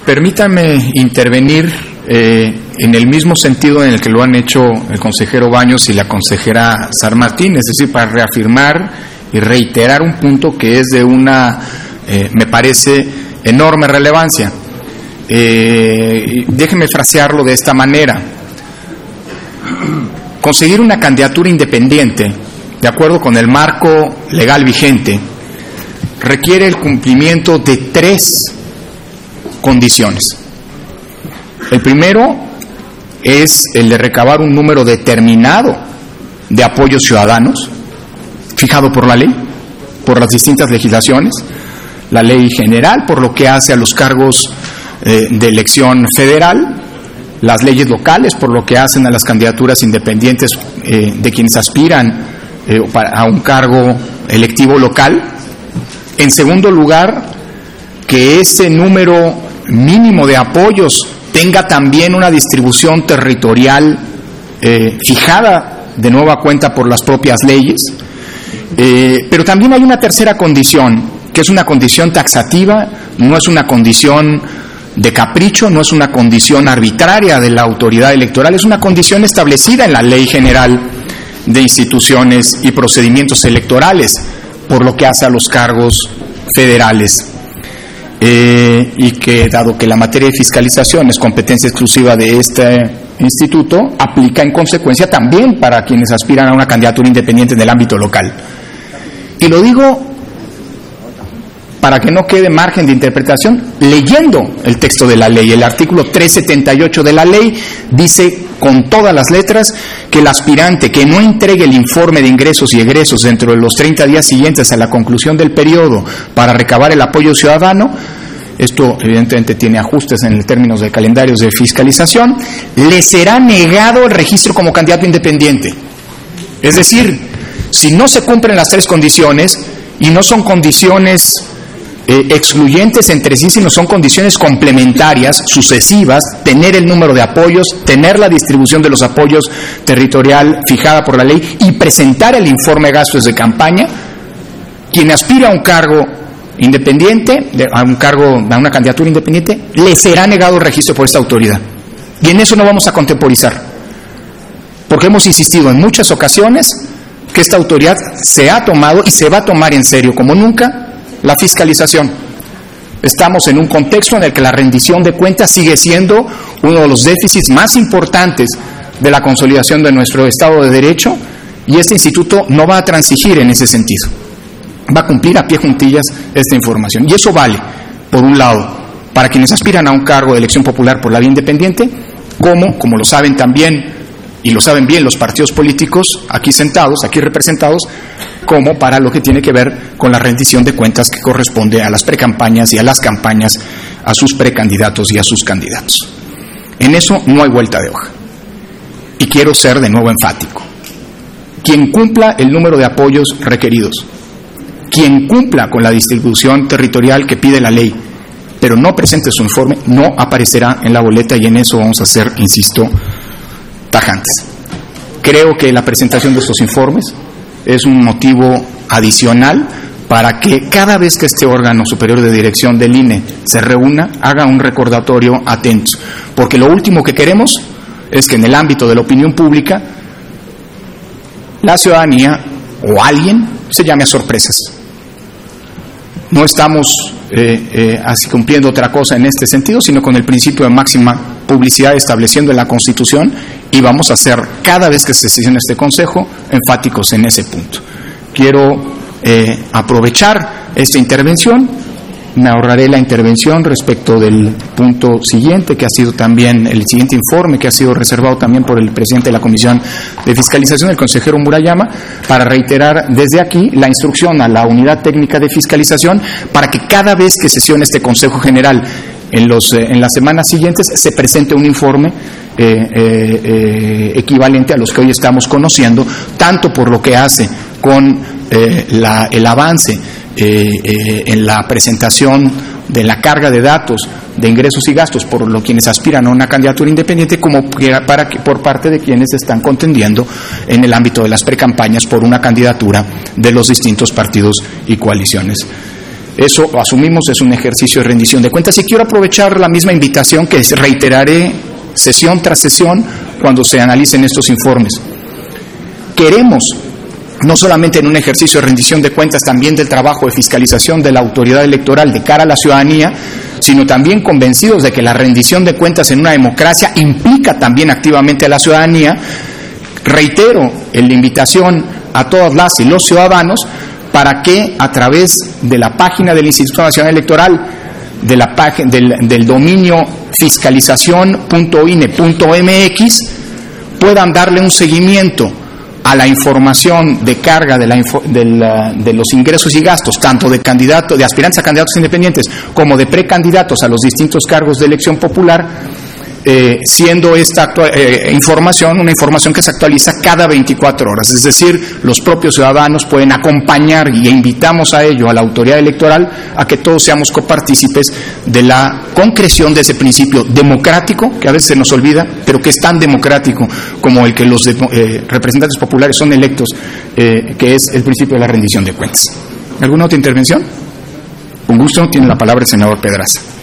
Permítanme intervenir en el mismo sentido en el que lo han hecho el consejero Baños y la consejera Sar Martín, es decir, para reafirmar y reiterar un punto que es de una, me parece, enorme relevancia. Déjenme frasearlo de esta manera. Conseguir una candidatura independiente, de acuerdo con el marco legal vigente, requiere el cumplimiento de 3 condiciones. El primero es el de recabar un número determinado de apoyos ciudadanos, fijado por la ley, por las distintas legislaciones, la ley general, por lo que hace a los cargos de elección federal, las leyes locales, por lo que hacen a las candidaturas independientes de quienes aspiran a un cargo electivo local. En segundo lugar, que ese número mínimo de apoyos tenga también una distribución territorial fijada de nueva cuenta por las propias leyes. Pero también hay una tercera condición, que es una condición taxativa, no es una condición de capricho, no es una condición arbitraria de la autoridad electoral, es una condición establecida en la Ley General de Instituciones y Procedimientos Electorales, por lo que hace a los cargos federales. Y que, dado que la materia de fiscalización es competencia exclusiva de este instituto, aplica en consecuencia también para quienes aspiran a una candidatura independiente en el ámbito local. Y lo digo para que no quede margen de interpretación, leyendo el texto de la ley. El artículo 378 de la ley dice con todas las letras que el aspirante que no entregue el informe de ingresos y egresos dentro de los 30 días siguientes a la conclusión del periodo para recabar el apoyo ciudadano, esto evidentemente tiene ajustes en términos de calendarios de fiscalización, le será negado el registro como candidato independiente. Es decir, si no se cumplen las 3 condiciones, y no son condiciones excluyentes entre sí, sino son condiciones complementarias, sucesivas, tener el número de apoyos, tener la distribución de los apoyos territorial fijada por la ley y presentar el informe de gastos de campaña, quien aspira a un cargo independiente, a una candidatura independiente, le será negado el registro por esta autoridad. Y en eso no vamos a contemporizar, porque hemos insistido en muchas ocasiones que esta autoridad se ha tomado y se va a tomar en serio como nunca la fiscalización. Estamos en un contexto en el que la rendición de cuentas sigue siendo uno de los déficits más importantes de la consolidación de nuestro Estado de Derecho, y este instituto no va a transigir en ese sentido. Va a cumplir a pie juntillas esta información. Y eso vale, por un lado, para quienes aspiran a un cargo de elección popular por la vía independiente, como lo saben también, y lo saben bien los partidos políticos aquí sentados, aquí representados, como para lo que tiene que ver con la rendición de cuentas que corresponde a las precampañas y a las campañas, a sus precandidatos y a sus candidatos. En eso no hay vuelta de hoja. Y quiero ser de nuevo enfático. Quien cumpla el número de apoyos requeridos, quien cumpla con la distribución territorial que pide la ley, pero no presente su informe, no aparecerá en la boleta, y en eso vamos a ser, insisto, tajantes. Creo que la presentación de estos informes es un motivo adicional para que cada vez que este órgano superior de dirección del INE se reúna, haga un recordatorio atento, porque lo último que queremos es que en el ámbito de la opinión pública la ciudadanía o alguien se llame a sorpresas. No estamos así cumpliendo otra cosa en este sentido, sino con el principio de máxima publicidad estableciendo en la Constitución, y vamos a ser, cada vez que se sesione este Consejo, enfáticos en ese punto. Quiero aprovechar esta intervención. Me ahorraré la intervención respecto del punto siguiente, que ha sido también el siguiente informe, que ha sido reservado también por el presidente de la Comisión de Fiscalización, el consejero Murayama, para reiterar desde aquí la instrucción a la Unidad Técnica de Fiscalización para que cada vez que sesione este Consejo General en las semanas siguientes se presente un informe equivalente a los que hoy estamos conociendo, tanto por lo que hace con el avance en la presentación de la carga de datos de ingresos y gastos por quienes aspiran a una candidatura independiente, como por parte de quienes están contendiendo en el ámbito de las precampañas por una candidatura de los distintos partidos y coaliciones. Eso, asumimos, es un ejercicio de rendición de cuentas. Y quiero aprovechar la misma invitación que reiteraré sesión tras sesión cuando se analicen estos informes. Queremos, no solamente en un ejercicio de rendición de cuentas, también del trabajo de fiscalización de la autoridad electoral de cara a la ciudadanía, sino también convencidos de que la rendición de cuentas en una democracia implica también activamente a la ciudadanía. Reitero la invitación a todas las y los ciudadanos para que a través de la página del Instituto Nacional Electoral, de la del dominio fiscalización.ine.mx, puedan darle un seguimiento a la información de carga de los ingresos y gastos, tanto de aspirantes a candidatos independientes como de precandidatos a los distintos cargos de elección popular, siendo esta información una información que se actualiza cada 24 horas. Es decir, los propios ciudadanos pueden acompañar, y invitamos a ello a la autoridad electoral, a que todos seamos copartícipes de la concreción de ese principio democrático, que a veces se nos olvida, pero que es tan democrático como el que los representantes populares son electos, que es el principio de la rendición de cuentas. ¿Alguna otra intervención? Con gusto, tiene la palabra el senador Pedraza.